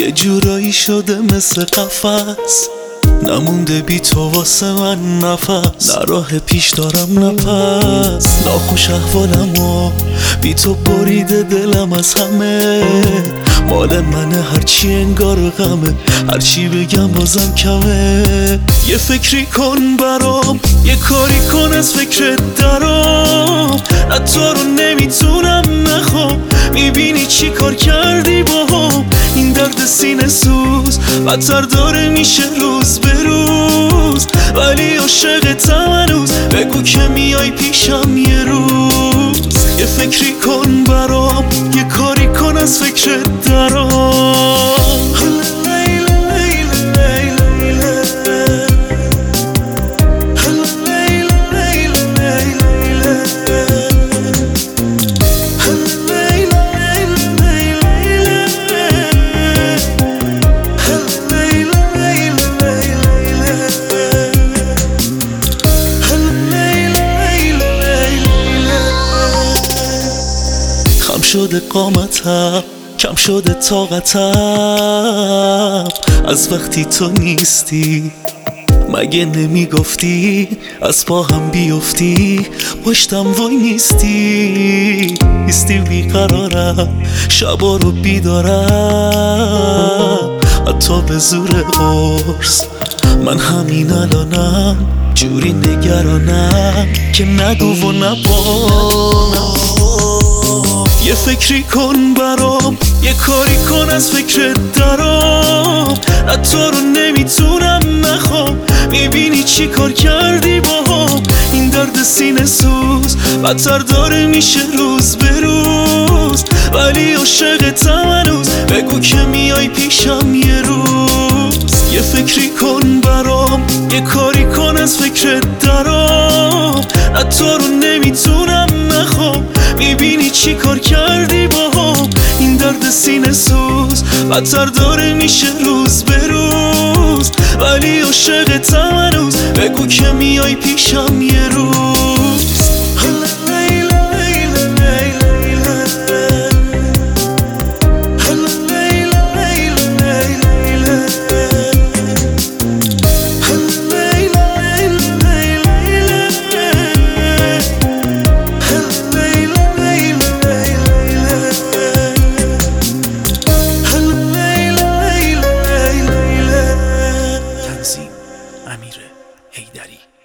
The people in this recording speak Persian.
یه جورایی شده مثل قفس، نمونده بی تو واسه من نفس، نه راه پیش دارم نفس، ناخوش احوالمو بی تو بریده دلم از همه، مال منه هرچی انگار غمه، هرچی بگم بازم کمه. یه فکری کن برام، یه کاری کن از فکرت درام، نه تو رو نمیتونم نخوام، میبینی چی کار کردی باهم، این درد سینه سوز بدتر داره میشه روز به روز، ولی عاشقتم هنوز، بگو که میای پیشم یه روز. یه فکری کن برام، یه کاری کن از فکرت درام. خم شده قامتم، کم شده طاقتم، از وقتی تو نیستی. مگه نمیگفتی از پا هم بیفتی، پشتم وای نیستی بیقرارم، شبا رو بیدارم حتی به زور قرص. من همین الانم جوری نگرانم که نگو و نبا. یه فکری کن برام، یه کاری کن از فکرت درام، نه تو رو نمیتونم نخوام، میبینی چی کار کردی باهم، این درد سینه سوز بدتر داره میشه روز به روز، ولی عاشقتم هنوز، بگو که میای پیشم یه روز. یه فکری کن برام، یه کاری کن از فکرت درام، نه تو رو نمیتونم نخوام، میبینی چی کار کردی باهم، این درد سینه سوز بدتر داره میشه روز به روز، ولی عاشقتم هنوز، بگو که میای پیشم یه روز. امیر حیدری.